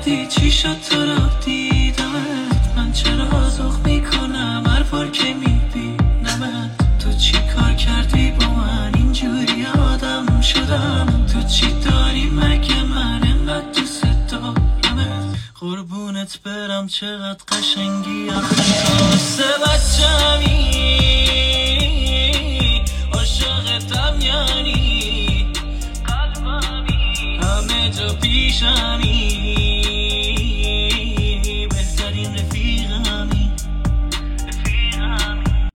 کردی چی شد تو رو دیدمت، من چرا زخ میکنم هر بار که میبینمت. تو چی کار کردی با من اینجوری آدم شدم، تو چی داری مگه من انقدر دوست دارمت. قربونت برم چقدر قشنگی آخه تو مثل بچه‌می.